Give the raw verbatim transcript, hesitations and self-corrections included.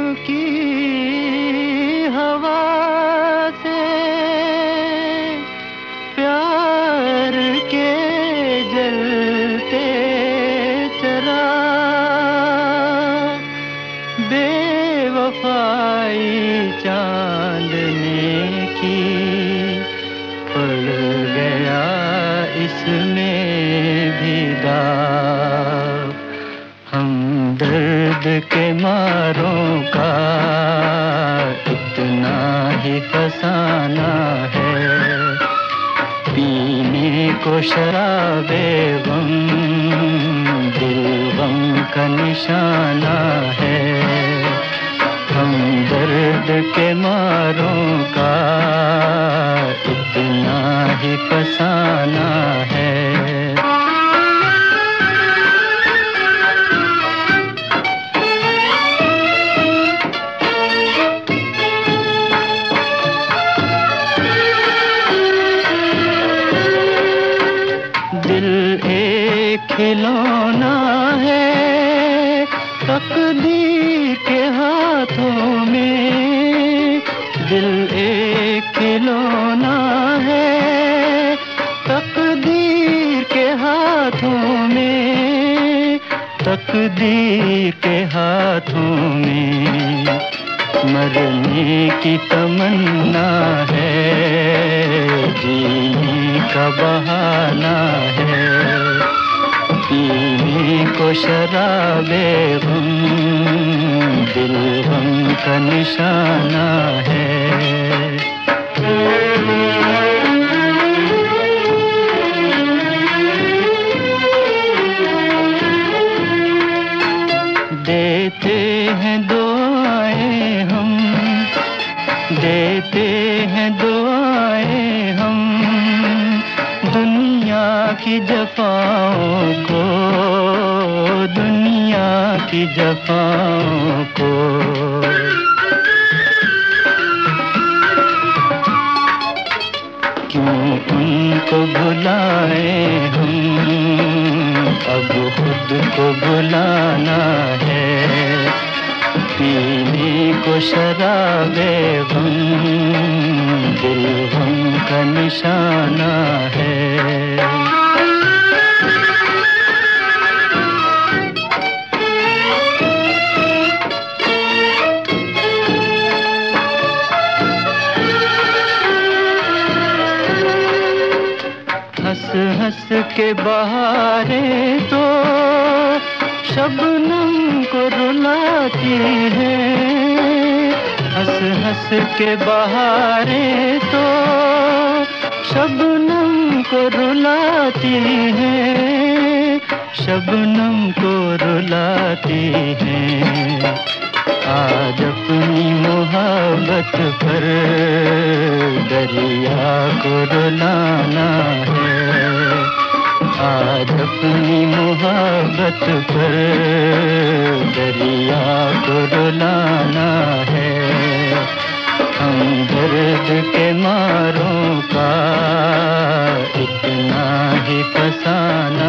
की हवा से प्यार के जलते चराग, बेवफाई चांदने की पड़ गया इसमें भी दाग। हम दर्द के मारों का इतना ही फसाना है, पीने को शराबे गम दिल गम का निशाना है। हम दर्द के मारों का इतना ही फसाना है। दिल एक खिलौना है तकदीर के हाथों में, दिल एक खिलौना है तकदीर के हाथों में, तकदीर के हाथों में। मरने की तमन्ना है, जीने का बहाना है, पीने को शराबे गम दिल गम का निशाना है। देते हैं दुआएं हम, देते हैं दुआएं हम दुनिया की जफाओं को, दुनिया की जफाओं को। क्यों उनको भुलाए हम, अब खुद को भुलाना है, पीने को शराबे गम दिल गम का निशाना है। हंस हंस के बहारे तो शबनम को रुलाती है, हंस हंस के बहारे तो शबनम को रुलाती है, शबनम को रुलाती है। आज अपनी मोहब्बत पर दरिया को रुलाना है, आज अपनी मोहब्बत पर दरिया को रुलाना है। हम दर्द के मारों का इतना ही फसाना